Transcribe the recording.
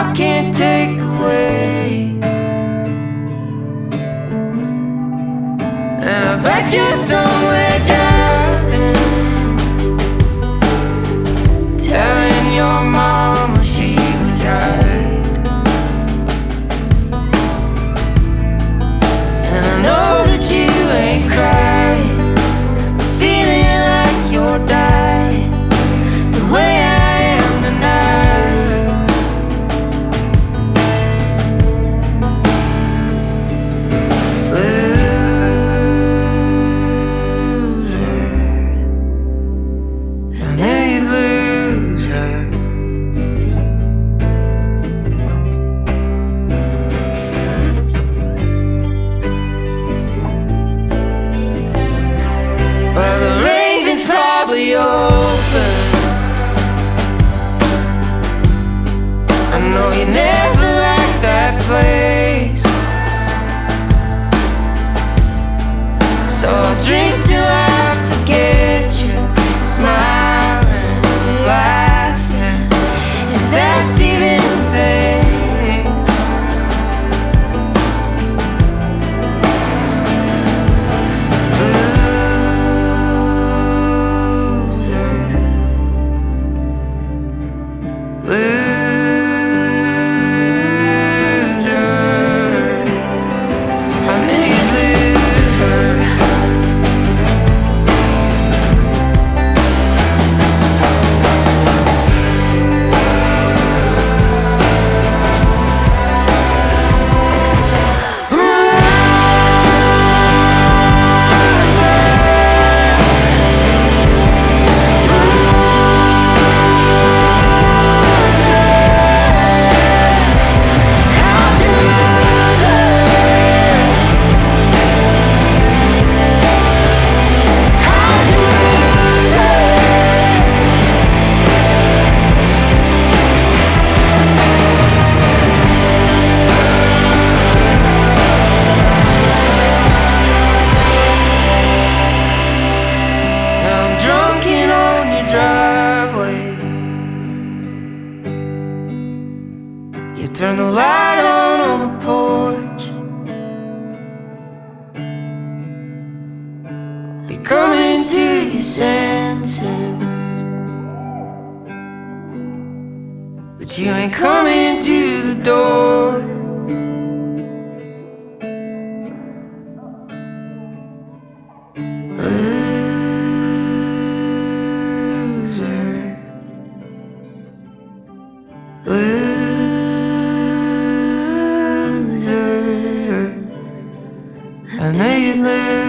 I can't take away. And I bet you're somewhere driving, telling your mama she was right. And I know that you ain't crying, but feeling like you're dying the way I am tonight. Loser, and there you lose her. Well, the raven's probably open. I know you never liked that place, so I'll drink till I forget you, smiling and laughing, if that's even a thing. You turn the light on the porch. You're coming to your senses, but you ain't coming to the door. Loser, loser, I know you live.